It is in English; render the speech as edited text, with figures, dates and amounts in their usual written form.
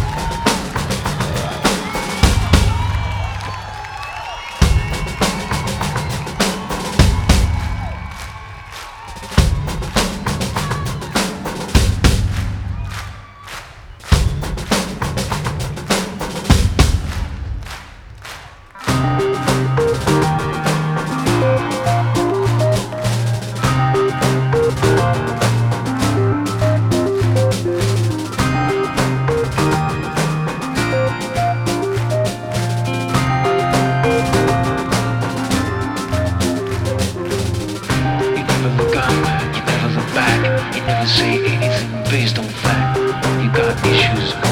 You never say anything based on fact. You got issues.